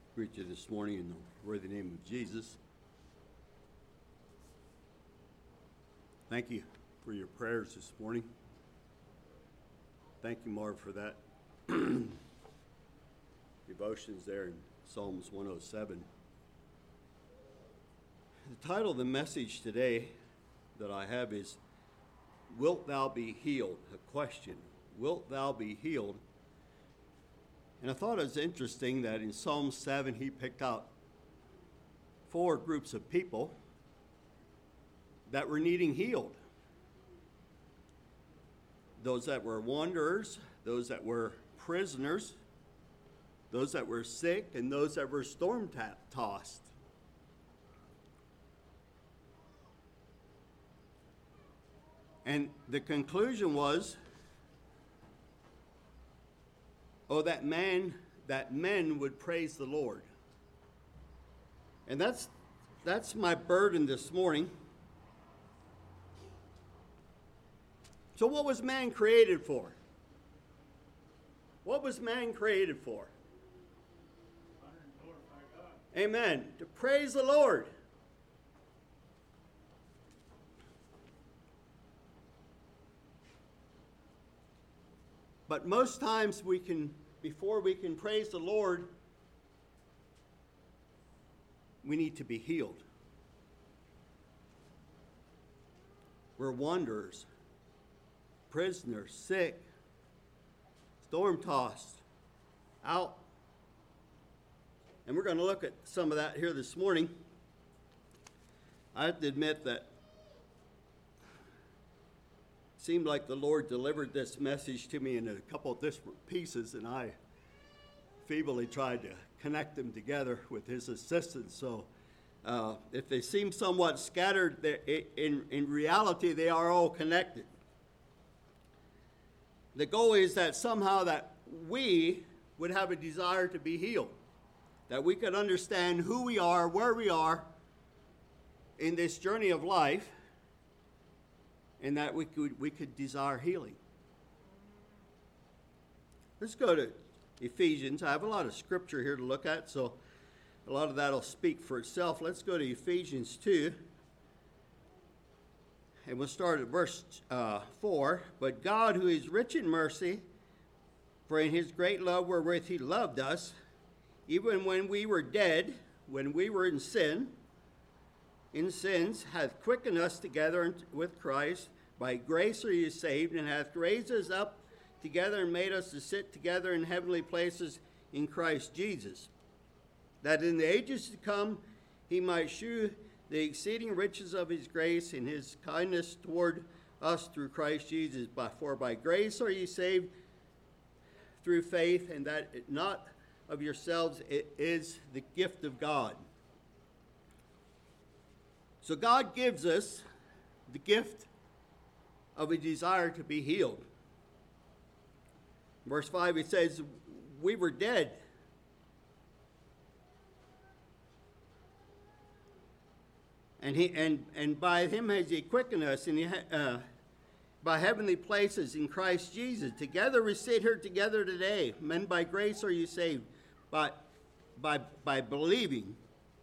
Greet you this morning in the worthy name of Jesus. Thank you for your prayers this morning. Thank you, Marv, for that devotions there in Psalms 107. The title of the message today that I have is, Wilt Thou Be Healed? A question. Wilt Thou Be Healed? And I thought it was interesting that in Psalm 7 he picked out 4 groups of people that were needing healed. Those that were wanderers, those that were prisoners, those that were sick, and those that were storm-tossed. And the conclusion was, that men would praise the Lord. And that's my burden this morning. So what was man created for? What was man created for? Amen. To praise the Lord. But most times before we can praise the Lord, we need to be healed. We're wanderers, prisoners, sick, storm-tossed, out. And we're going to look at some of that here this morning. I have to admit that it seemed like the Lord delivered this message to me in a couple of different pieces, and I feebly tried to connect them together with His assistance. So if they seem somewhat scattered, in reality they are all connected. The goal is that somehow that we would have a desire to be healed, that we could understand who we are, where we are in this journey of life, and that we could desire healing. Let's go to Ephesians. I have a lot of scripture here to look at, so a lot of that will speak for itself. Let's go to Ephesians 2, and we'll start at verse 4. But God, who is rich in mercy, for in His great love wherewith He loved us, even when we were dead, when we were in sins, hath quickened us together with Christ. By grace are you saved, and hath raised us up together and made us to sit together in heavenly places in Christ Jesus, that in the ages to come He might shew the exceeding riches of His grace and His kindness toward us through Christ Jesus. For by grace are ye saved through faith, and that not of yourselves, it is the gift of God. So God gives us the gift of a desire to be healed. Verse 5, it says, we were dead. And by Him has He quickened us by heavenly places in Christ Jesus. Together we sit here together today. Men, by grace are you saved, by believing.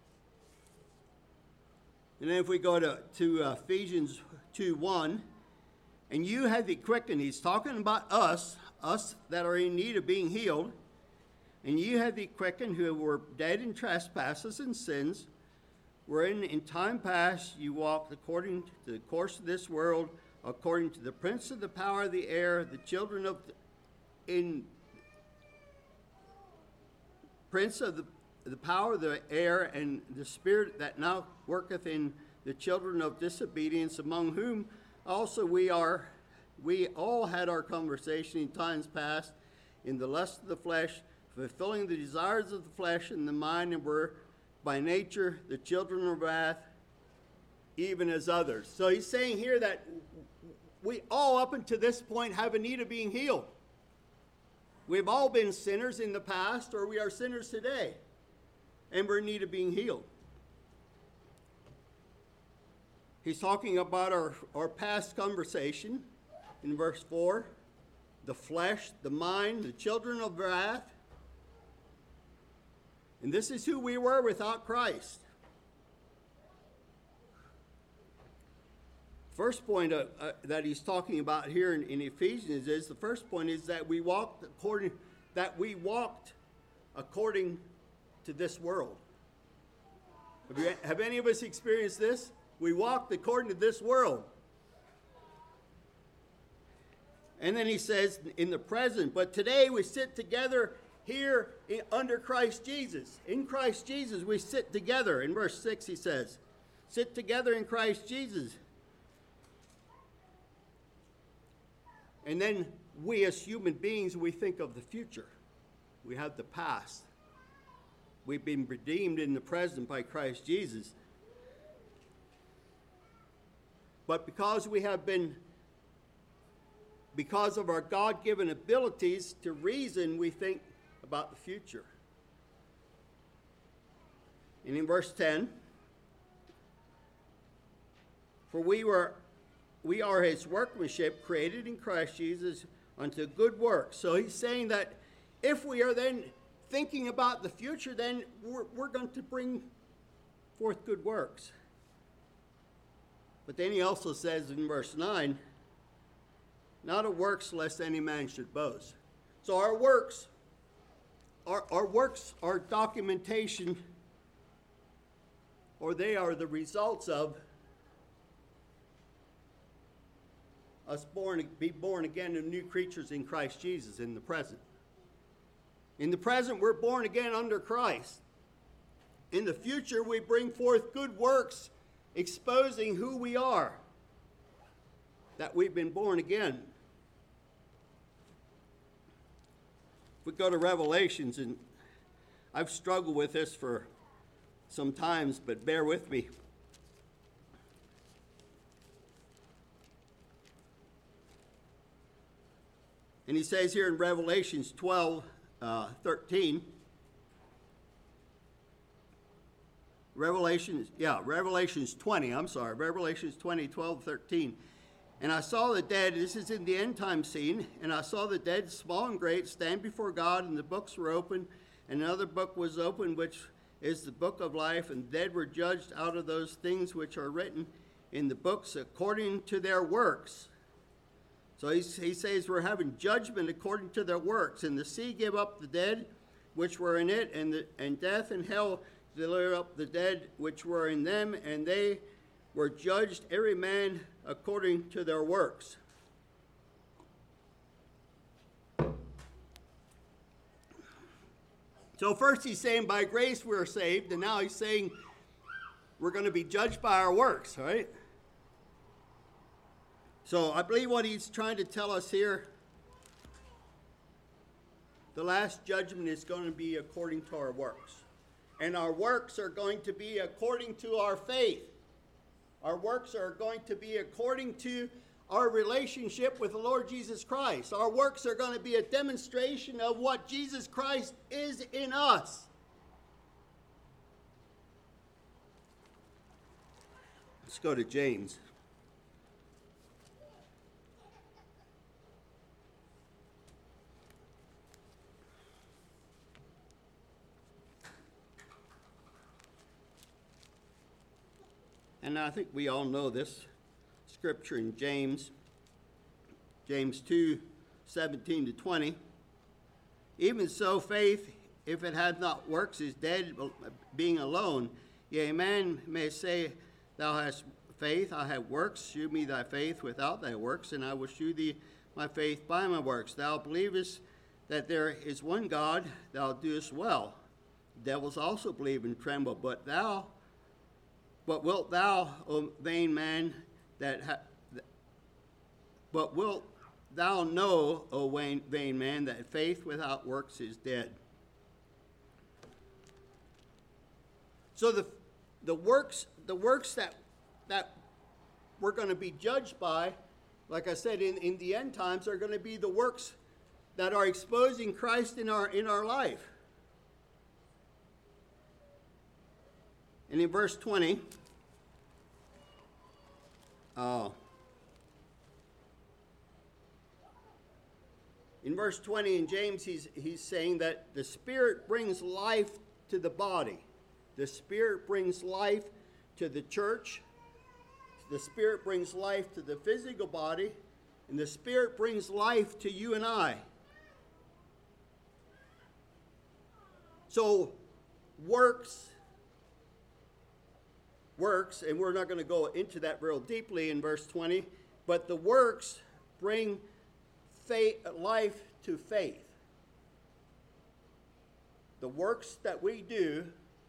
And then if we go to Ephesians 2:1, and you have He quickened. He's talking about us that are in need of being healed. And you have He quickened who were dead in trespasses and sins, wherein in time past you walked according to the course of this world, according to the prince of the power of the air, the children of prince of the power of the air, and the spirit that now worketh in the children of disobedience, among whom also we all had our conversation in times past in the lust of the flesh, fulfilling the desires of the flesh and the mind, and were by nature the children of wrath, even as others. So he's saying here that we all up until this point have a need of being healed. We've all been sinners in the past, or we are sinners today, and we're in need of being healed. He's talking about our past conversation in verse 4, the flesh, the mind, the children of wrath. And this is who we were without Christ. First point that he's talking about here in Ephesians is, the first point is that we walked according to this world. Have any of us experienced this? We walked according to this world. And then he says in the present, but today we sit together here under Christ Jesus. In Christ Jesus we sit together. In verse 6 he says, sit together in Christ Jesus. And then we as human beings, we think of the future. We have the past. We've been redeemed in the present by Christ Jesus. But because of our God-given abilities to reason, we think about the future. And in verse 10, for we are his workmanship, created in Christ Jesus unto good works. So he's saying that if we are then thinking about the future, then we're going to bring forth good works. But then he also says in verse 9, not of works lest any man should boast. So our works are documentation, or they are the results of us be born again and new creatures in Christ Jesus in the present. In the present, we're born again under Christ. In the future, we bring forth good works, exposing who we are, that we've been born again. If we go to Revelations, and I've struggled with this for some times, but bear with me. And he says here in Revelations 13, Revelations 20, 12, 13. And I saw the dead, this is in the end time scene, and I saw the dead, small and great, stand before God, and the books were open, and another book was opened, which is the book of life, and the dead were judged out of those things which are written in the books according to their works. So he says we're having judgment according to their works. And the sea gave up the dead which were in it, and death and hell delivered up the dead which were in them, and they were judged every man according to their works. So first he's saying by grace we're saved, and now he's saying we're going to be judged by our works, right? So I believe what he's trying to tell us here, the last judgment is going to be according to our works. And our works are going to be according to our faith. Our works are going to be according to our relationship with the Lord Jesus Christ. Our works are going to be a demonstration of what Jesus Christ is in us. Let's go to James. And I think we all know this scripture in James 2, 17 to 20. Even so, faith, if it hath not works, is dead, being alone. Yea, a man may say, thou hast faith, I have works. Shew me thy faith without thy works, and I will shew thee my faith by my works. Thou believest that there is one God, thou doest well. Devils also believe and tremble, but wilt thou, O vain man, but wilt thou know, O vain man, that faith without works is dead? So the works that we're going to be judged by, like I said, in the end times, are going to be the works that are exposing Christ in our life. And in verse 20, in James, he's saying that the Spirit brings life to the body. The Spirit brings life to the church. The Spirit brings life to the physical body. And the Spirit brings life to you and I. So, works, and we're not going to go into that real deeply in verse 20, but the works bring life to faith. The works that we do,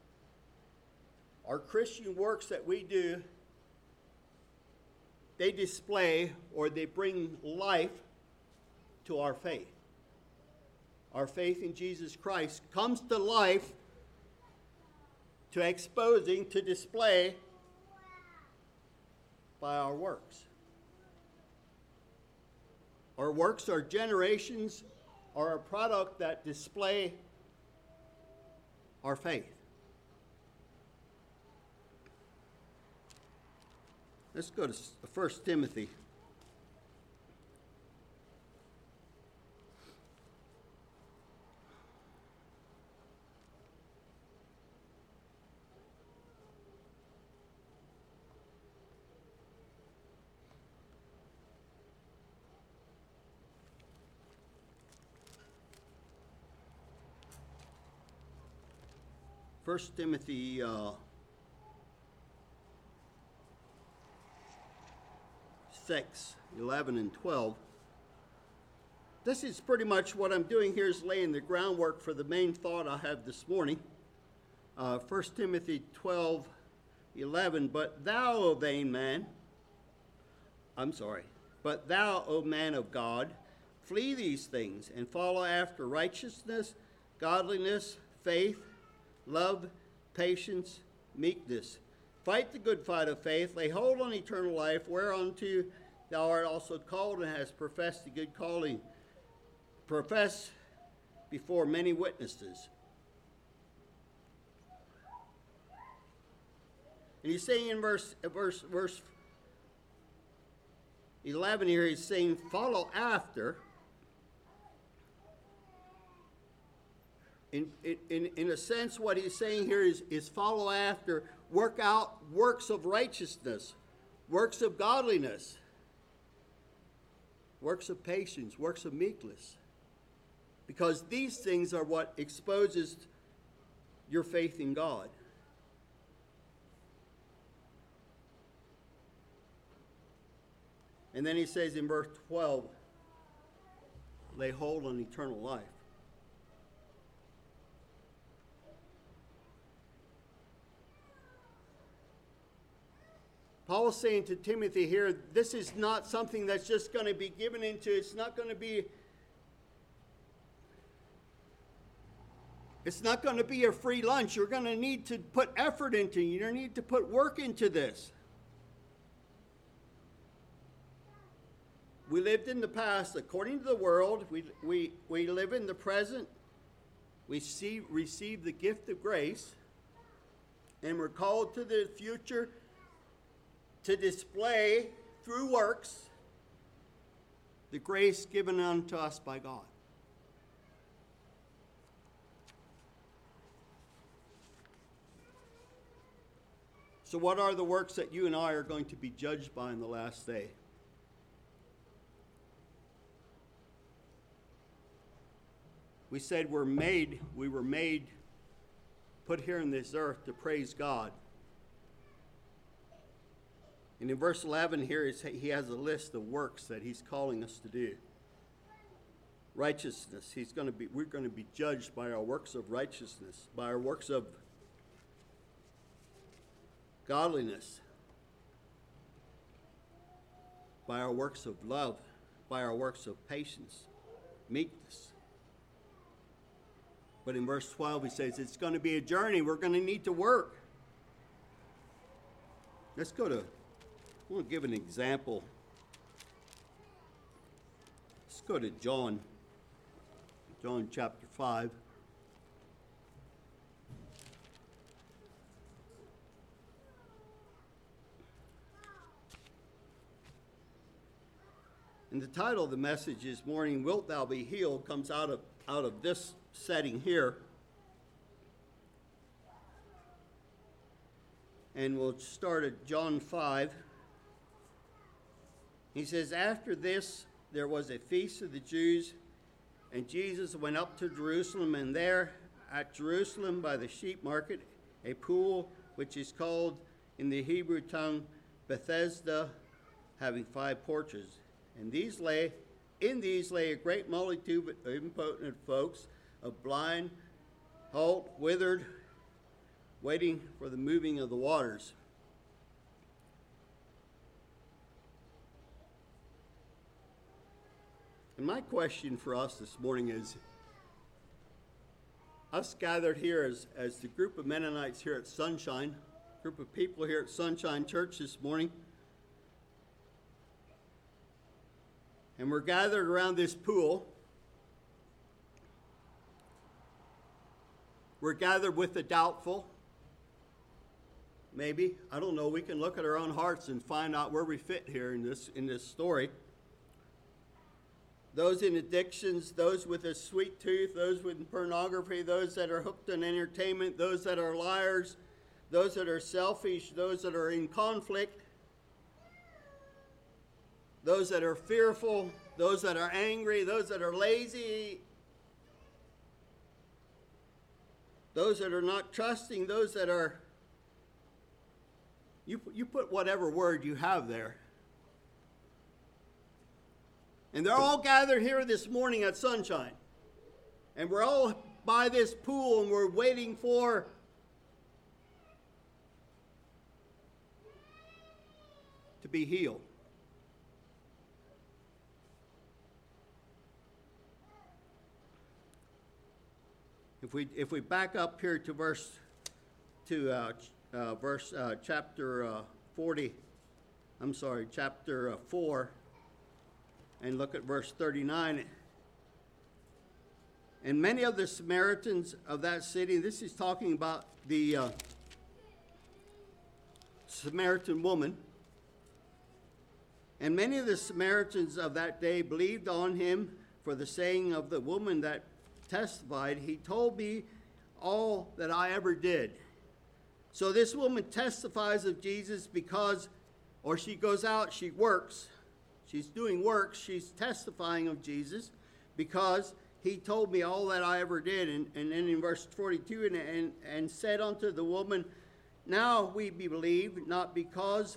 our Christian works that we do, they display or they bring life to our faith. Our faith in Jesus Christ comes to life, to exposing, to display by our works. Our works, our generations, are a product that display our faith. Let's go to 1 Timothy. First Timothy 6, 11 and 12. This is pretty much what I'm doing here, is laying the groundwork for the main thought I have this morning. 1 Timothy 12, 11. But thou, O man of God, flee these things and follow after righteousness, godliness, faith, love, patience, meekness. Fight the good fight of faith. Lay hold on eternal life, whereunto thou art also called and hast professed the good calling. Profess before many witnesses. And he's saying in verse 11 here, he's saying follow after. In a sense, what he's saying here is follow after, work out works of righteousness, works of godliness, works of patience, works of meekness. Because these things are what exposes your faith in God. And then he says in verse 12, lay hold on eternal life. Paul is saying to Timothy here, this is not something that's just going to be given into. It's not going to be a free lunch. You're going to need to put effort into it. You're going to need to put work into this. We lived in the past according to the world. We live in the present. We receive the gift of grace. And we're called to the future to display through works the grace given unto us by God. So what are the works that you and I are going to be judged by in the last day? We said we were made, put here in this earth to praise God. And in verse 11 here, he has a list of works that he's calling us to do. Righteousness. We're going to be judged by our works of righteousness, by our works of godliness, by our works of love, by our works of patience, meekness. But in verse 12 he says it's going to be a journey. We're going to need to work. I want to give an example. Let's go to John chapter 5. And the title of the message this morning, Wilt Thou Be Healed, comes out of this setting here. and we'll start at John 5. He says, "After this, there was a feast of the Jews, and Jesus went up to Jerusalem, and there at Jerusalem by the sheep market, a pool which is called in the Hebrew tongue Bethesda, having 5 porches. And in these lay a great multitude of impotent folks, of blind, halt, withered, waiting for the moving of the waters." And my question for us this morning is, us gathered here as the group of Mennonites here at Sunshine, group of people here at Sunshine Church this morning, and we're gathered around this pool. We're gathered with the doubtful. Maybe, I don't know, we can look at our own hearts and find out where we fit here in this story. Those in addictions, those with a sweet tooth, those with pornography, those that are hooked on entertainment, those that are liars, those that are selfish, those that are in conflict, those that are fearful, those that are angry, those that are lazy, those that are not trusting, those that are, you put whatever word you have there. And they're all gathered here this morning at Sunshine. And we're all by this pool and we're waiting for to be healed. If we back up here to chapter 4, and look at verse 39. And many of the Samaritans of that city, this is talking about the Samaritan woman, and many of the Samaritans of that day believed on him for the saying of the woman that testified, "He told me all that I ever did." So this woman testifies of Jesus because, or she goes out, she works. She's doing work. She's testifying of Jesus because he told me all that I ever did. And then in verse 42, and said unto the woman, "Now we believe, not because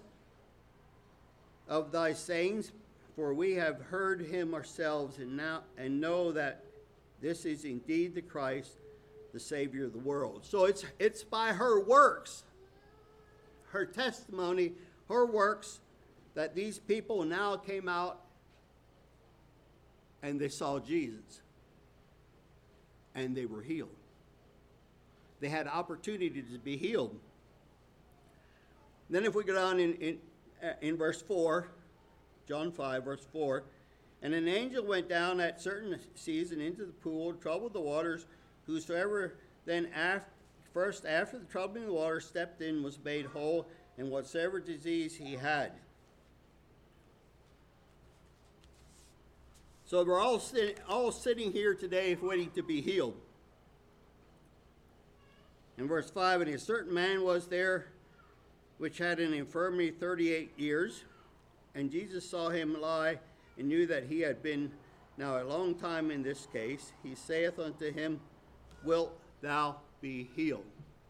of thy sayings, for we have heard him ourselves, and know that this is indeed the Christ, the Savior of the world." So it's by her works, her testimony, her works, that these people now came out and they saw Jesus and they were healed. They had opportunity to be healed. Then if we go down in verse 4, John 5, verse 4, "And an angel went down at certain season into the pool, troubled the waters. Whosoever then after the troubling of the water stepped in was made whole, and whatsoever disease he had." So we're all sitting here today waiting to be healed. In verse 5, "And a certain man was there which had an infirmity 38 years, and Jesus saw him lie, and knew that he had been now a long time in this case. He saith unto him, Wilt thou be healed?"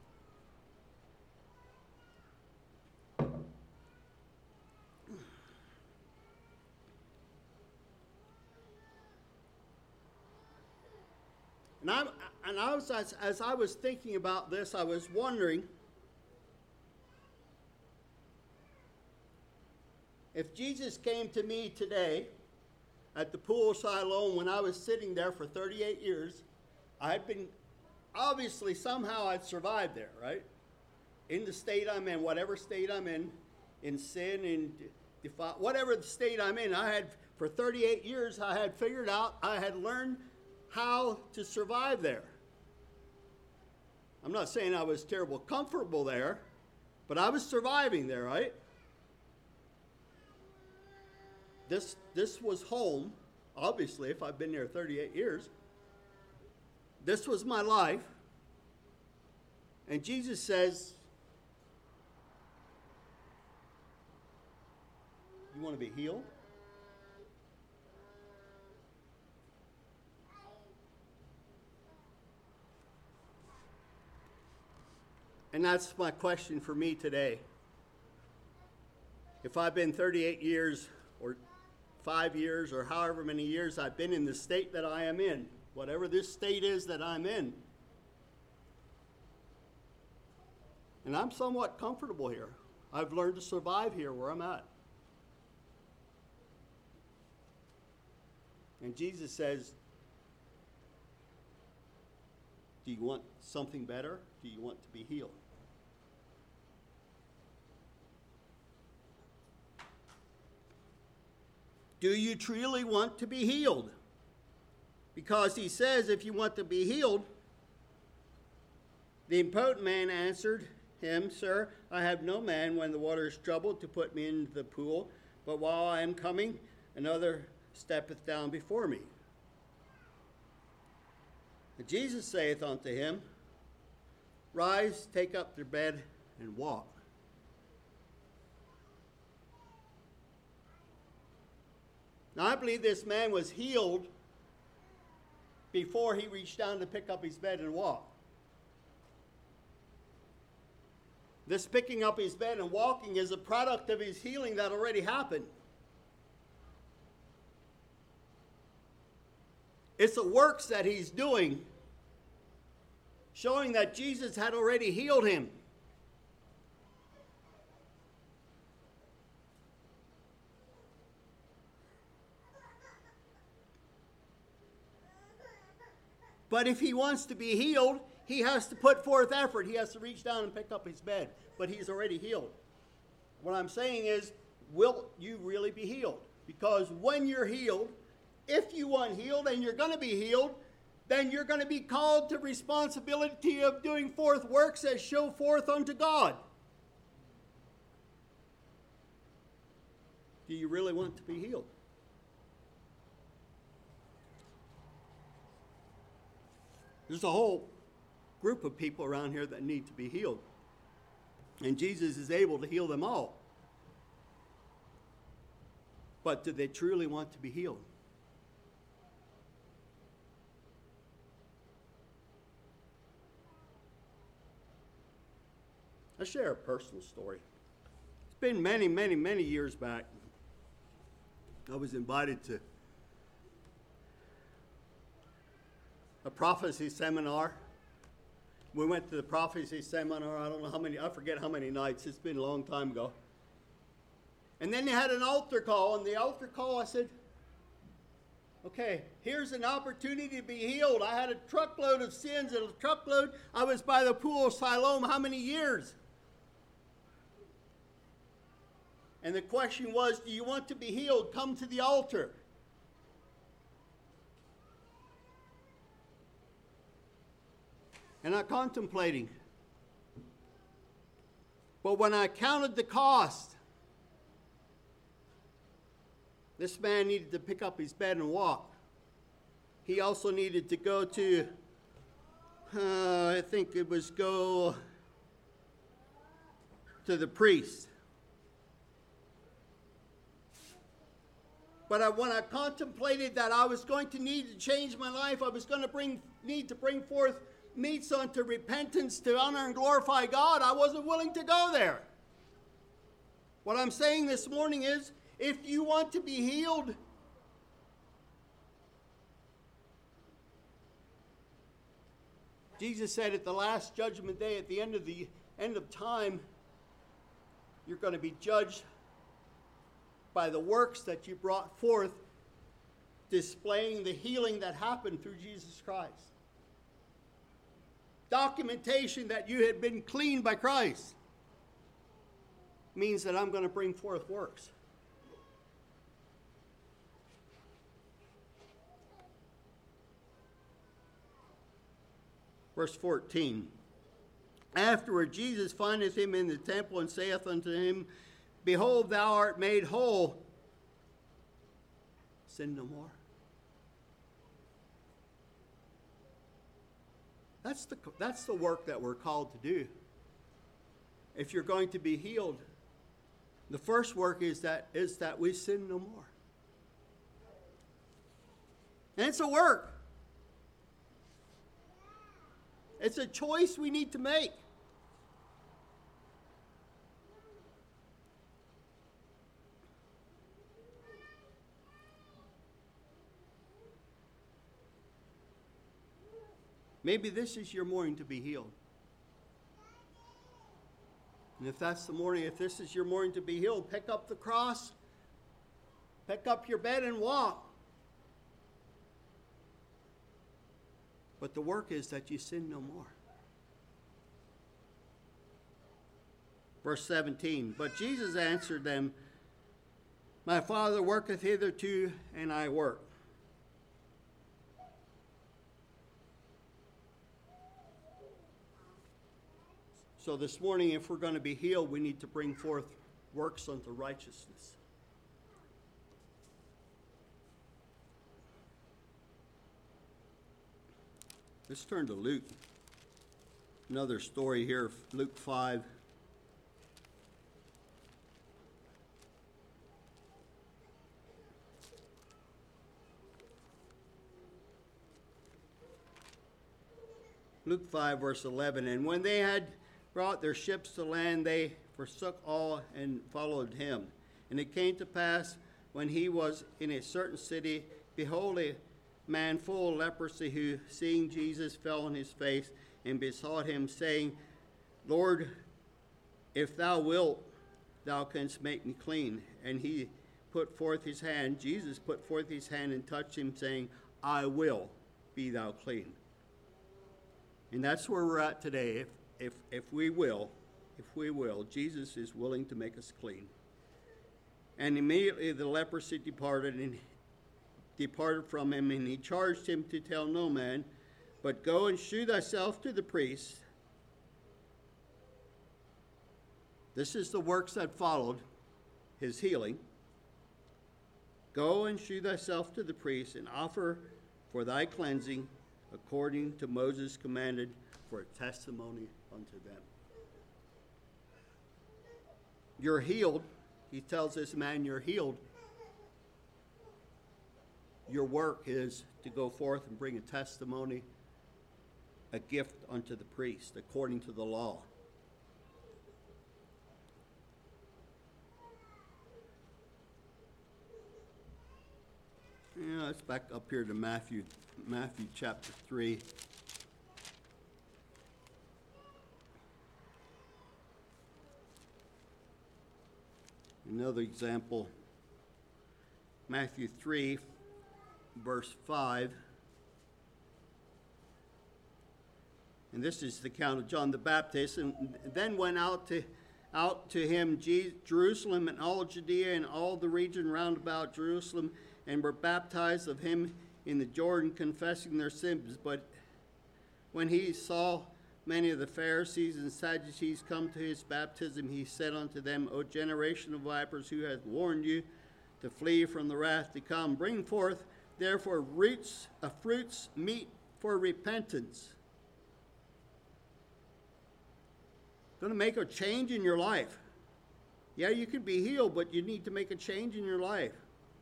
As I was thinking about this, I was wondering if Jesus came to me today at the pool of Siloam when I was sitting there for 38 years, obviously somehow I'd survived there, right? In the state I'm in, whatever state I'm in sin, in whatever the state I'm in, for 38 years I had figured out, I had learned how to survive there. I'm not saying I was terribly comfortable there, but I was surviving there, right? This was home, obviously, if I've been there 38 years. This was my life. And Jesus says, You want to be healed? And that's my question for me today. If I've been 38 years or 5 years or however many years I've been in the state that I am in, whatever this state is that I'm in, and I'm somewhat comfortable here. I've learned to survive here where I'm at. And Jesus says, do you want something better? Do you want to be healed? Do you truly want to be healed? Because he says, if you want to be healed, the impotent man answered him, Sir, I have no man when the water is troubled to put me into the pool, but while I am coming, another steppeth down before me. And Jesus saith unto him, Rise, take up your bed, and walk. Now, I believe this man was healed before he reached down to pick up his bed and walk. This picking up his bed and walking is a product of his healing that already happened. It's the works that he's doing, showing that Jesus had already healed him. But if he wants to be healed, he has to put forth effort. He has to reach down and pick up his bed. But he's already healed. What I'm saying is, will you really be healed? Because when you're healed, if you want healed and you're going to be healed, then you're going to be called to responsibility of doing forth works that show forth unto God. Do you really want to be healed? There's a whole group of people around here that need to be healed. And Jesus is able to heal them all. But do they truly want to be healed? I'll share a personal story. It's been many, many, many years back. I was invited to a prophecy seminar. We went to the prophecy seminar, I don't know how many, I forget how many nights, it's been a long time ago. And then they had an altar call, and the altar call I said, okay, here's an opportunity to be healed. I had a truckload of sins, and a truckload, I was by the pool of Siloam how many years? And the question was, do you want to be healed? Come to the altar. And I'm contemplating. But when I counted the cost, this man needed to pick up his bed and walk. He also needed to go to, I think it was go to the priest. But when I contemplated that I was going to need to change my life, I was going to need to bring forth meats unto repentance to honor and glorify God, I wasn't willing to go there. What I'm saying this morning is, if you want to be healed, Jesus said at the last judgment day, at the end of time, you're going to be judged by the works that you brought forth, displaying the healing that happened through Jesus Christ. Documentation that you had been cleaned by Christ means that I'm going to bring forth works. Verse 14. Afterward Jesus findeth him in the temple and saith unto him, Behold, thou art made whole. Sin no more. That's the work that we're called to do. If you're going to be healed, The first work is that we sin no more. And it's a work. It's a choice we need to make. Maybe this is your morning to be healed. And if that's the morning, if this is your morning to be healed, pick up the cross, pick up your bed and walk. But the work is that you sin no more. Verse 17, but Jesus answered them, my Father worketh hitherto, and I work. So this morning, if we're going to be healed, we need to bring forth works unto righteousness. Let's turn to Luke. Another story here, Luke 5. Luke 5, verse 11. And when they had brought their ships to land, they forsook all and followed him. And it came to pass, when he was in a certain city, behold, a man full of leprosy, who, seeing Jesus, fell on his face and besought him, saying, Lord, if thou wilt, thou canst make me clean. And he put forth his hand. Jesus put forth his hand and touched him, saying, I will, be thou clean. And that's where we're at today. If we will, Jesus is willing to make us clean. And immediately the leprosy departed from him, and he charged him to tell no man, but go and shew thyself to the priest. This is the works that followed his healing. Go and shew thyself to the priest, and offer for thy cleansing, according to Moses commanded, for a testimony unto them. You're healed. He tells this man, you're healed. Your work is to go forth and bring a testimony, a gift unto the priest, according to the law. Yeah, let's back up here to Matthew chapter 3. Another example, Matthew 3, verse 5. And this is the account of John the Baptist. And then went out to him Jerusalem and all Judea and all the region round about Jerusalem, and were baptized of him in the Jordan, confessing their sins. But when he saw many of the Pharisees and Sadducees come to his baptism, he said unto them, O generation of vipers, who hath warned you to flee from the wrath to come? Bring forth therefore fruits meet for repentance. Going to make a change in your life. Yeah, you could be healed, but you need to make a change in your life.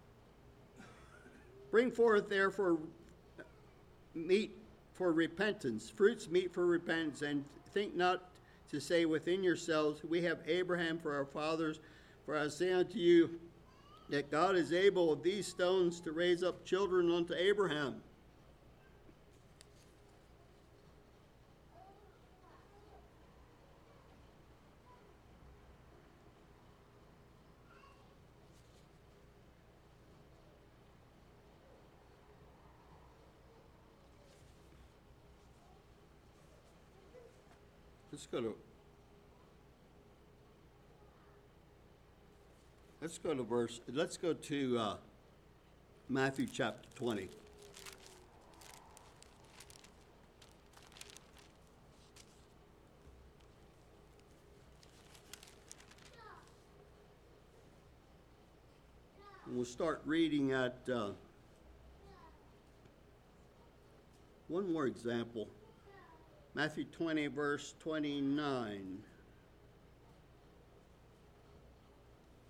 Bring forth therefore meat for repentance, fruits meet for repentance, and think not to say within yourselves, we have Abraham for our fathers. For I say unto you, that God is able of these stones to raise up children unto Abraham. Let's go to Matthew chapter 20. And we'll start reading at one more example. Matthew 20, verse 29.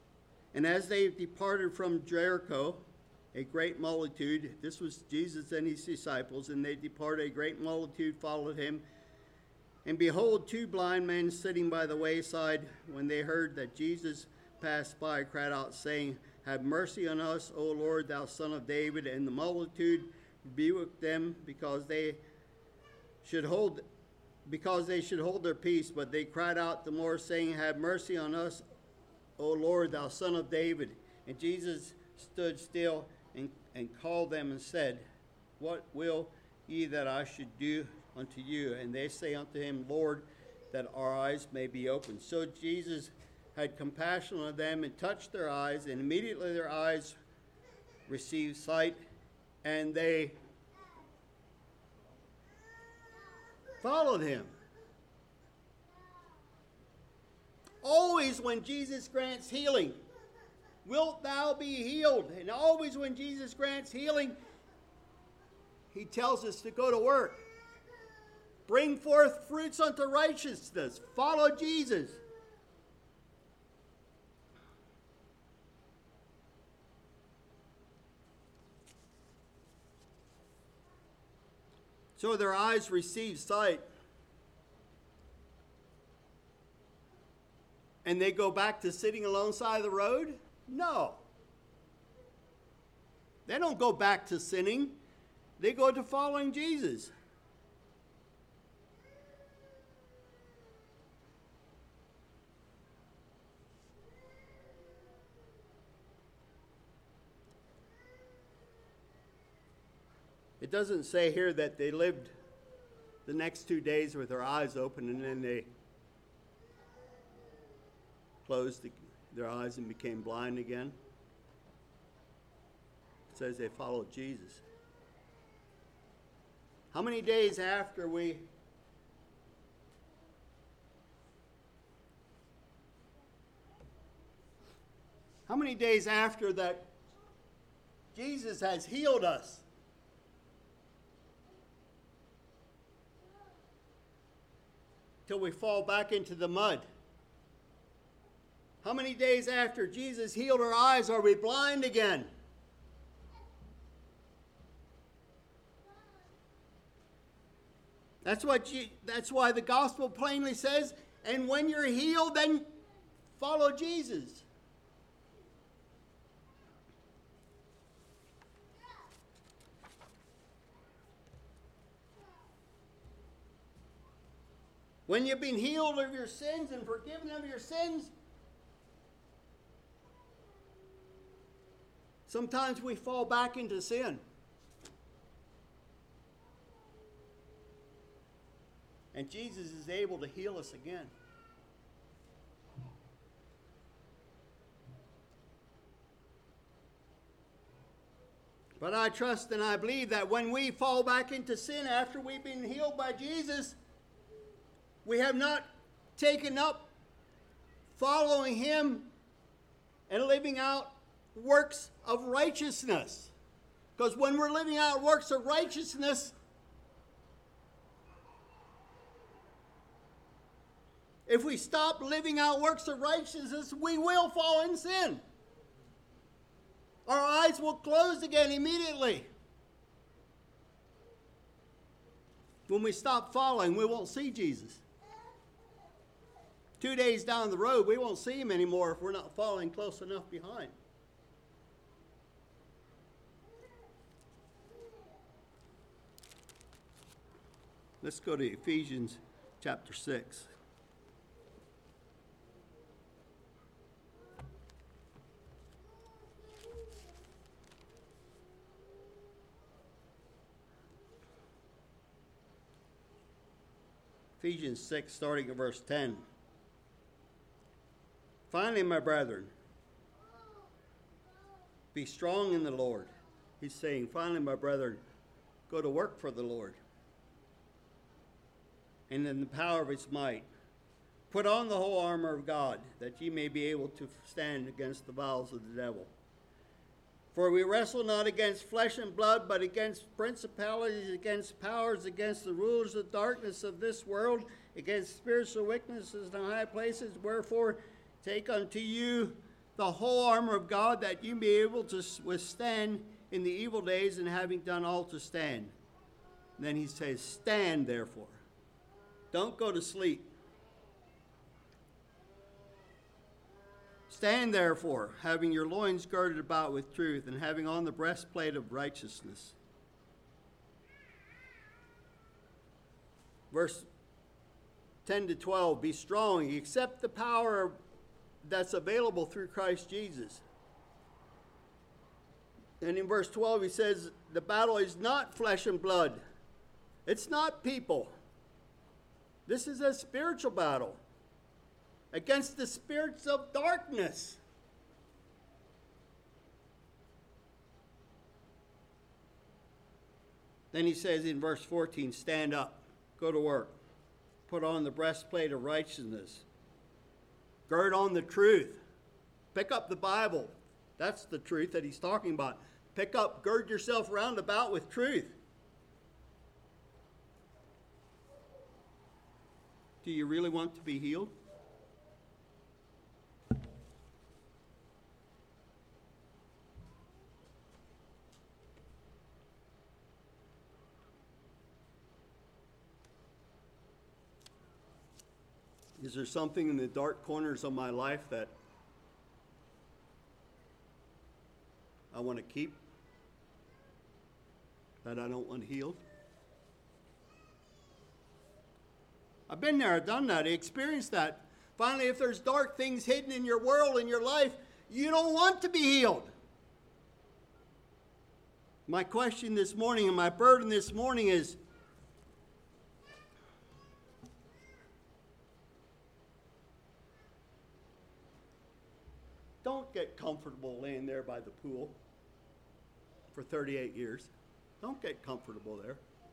And as they departed from Jericho, a great multitude, this was Jesus and his disciples, and they departed, a great multitude followed him. And behold, two blind men sitting by the wayside, when they heard that Jesus passed by, cried out, saying, Have mercy on us, O Lord, thou Son of David. And the multitude rebuked them because they should hold their peace. But they cried out the more, saying, Have mercy on us, O Lord, thou Son of David. And Jesus stood still and called them and said, What will ye that I should do unto you? And they say unto him, Lord, that our eyes may be opened. So Jesus had compassion on them and touched their eyes, and immediately their eyes received sight, and they followed him. Always when Jesus grants healing, wilt thou be healed? And always when Jesus grants healing, he tells us to go to work. Bring forth fruits unto righteousness. Follow Jesus. So their eyes received sight. And they go back to sitting alongside the road? No. They don't go back to sinning. They go to following Jesus. It doesn't say here that they lived the next 2 days with their eyes open and then they closed their eyes and became blind again. It says they followed Jesus. How many days after that Jesus has healed us? Till we fall back into the mud. How many days after Jesus healed our eyes are we blind again? That's why the gospel plainly says, and when you're healed, then follow Jesus. When you've been healed of your sins and forgiven of your sins, sometimes we fall back into sin. And Jesus is able to heal us again. But I trust and I believe that when we fall back into sin after we've been healed by Jesus, we have not taken up following him and living out works of righteousness. Because when we're living out works of righteousness, if we stop living out works of righteousness, we will fall in sin. Our eyes will close again immediately. When we stop following, we won't see Jesus. 2 days down the road, we won't see him anymore if we're not following close enough behind. Let's go to Ephesians chapter 6. Ephesians 6, starting at verse 10. Finally, my brethren, be strong in the Lord. He's saying, finally, my brethren, go to work for the Lord. And in the power of his might, put on the whole armor of God, that ye may be able to stand against the wiles of the devil. For we wrestle not against flesh and blood, but against principalities, against powers, against the rulers of darkness of this world, against spiritual wickednesses in high places. Wherefore, take unto you the whole armor of God, that you may be able to withstand in the evil days, and having done all to stand. And then he says, stand therefore. Don't go to sleep. Stand therefore, having your loins girded about with truth, and having on the breastplate of righteousness. Verse 10 to 12, be strong, accept the power that's available through Christ Jesus. And in verse 12 he says, the battle is not flesh and blood. It's not people. This is a spiritual battle against the spirits of darkness. Then he says in verse 14, stand up, go to work, put on the breastplate of righteousness, gird on the truth, pick up the Bible. That's the truth that he's talking about. Pick up, gird yourself round about with truth. Do you really want to be healed? Is there something in the dark corners of my life that I want to keep, that I don't want healed? I've been there, I've done that, I experienced that. Finally, if there's dark things hidden in your world, in your life, you don't want to be healed. My question this morning and my burden this morning is, don't get comfortable laying there by the pool for 38 years. Don't get comfortable there.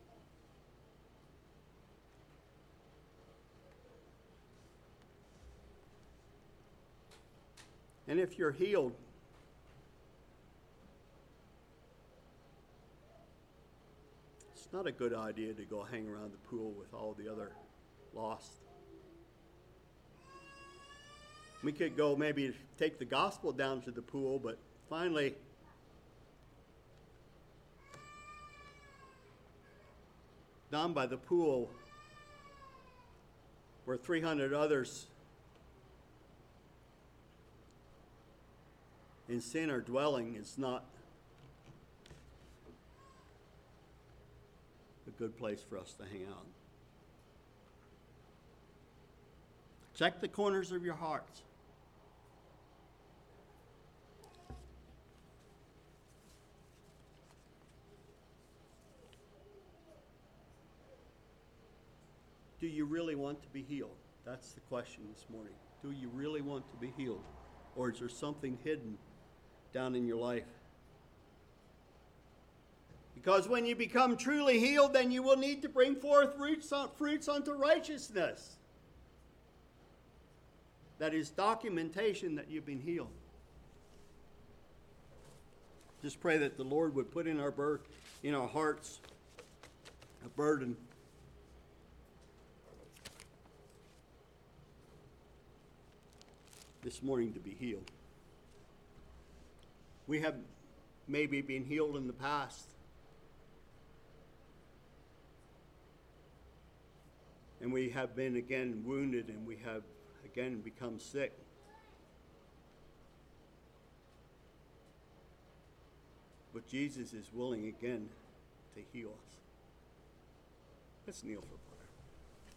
And if you're healed, it's not a good idea to go hang around the pool with all the other lost. We could go maybe take the gospel down to the pool, but finally, down by the pool where 300 others in sin are dwelling is not a good place for us to hang out. Check the corners of your hearts. Do you really want to be healed? That's the question this morning. Do you really want to be healed? Or is there something hidden down in your life? Because when you become truly healed, then you will need to bring forth fruits unto righteousness. That is documentation that you've been healed. Just pray that the Lord would put in our hearts a burden this morning to be healed. We have maybe been healed in the past, and we have been again wounded, and we have again become sick. But Jesus is willing again to heal us. Let's kneel for prayer.